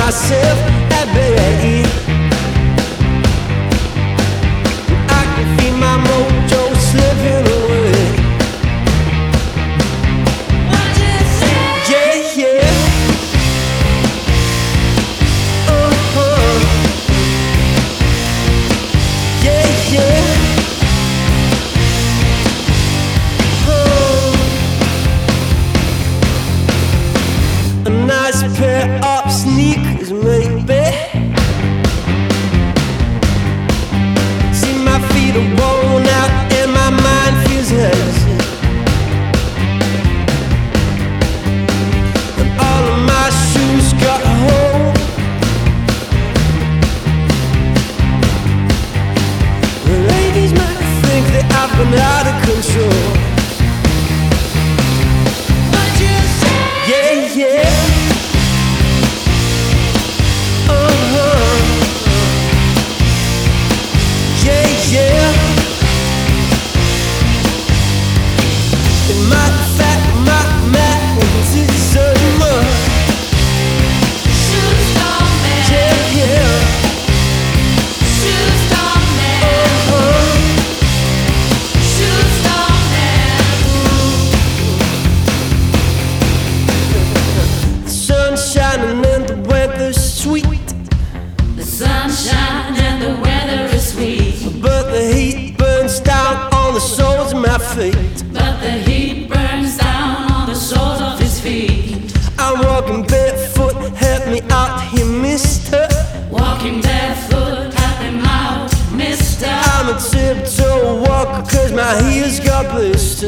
myself at bay. I can feel my mojo slipping away. What you say? Yeah, yeah. Yeah, yeah. A nice pair of sneakers, maybe. See, my feet are worn out and my mind feels hazy. And all of my shoes got a hole. The ladies might think that I've been out of control. What you say? Yeah, yeah. Yeah, yeah. In my fat, my magnetism. Shoes on man. Yeah, yeah. Shoes on man. Shoes on man. The sun's shining and the weather's sweet, The sunshine and the weather is sweet, but the heat burns down on the soles of my feet. but the heat burns down on the soles of his feet. I'm walking barefoot, help me out here, mister. Walking barefoot, help him out, mister. I'm a tiptoe walker 'cause my heels got blisters.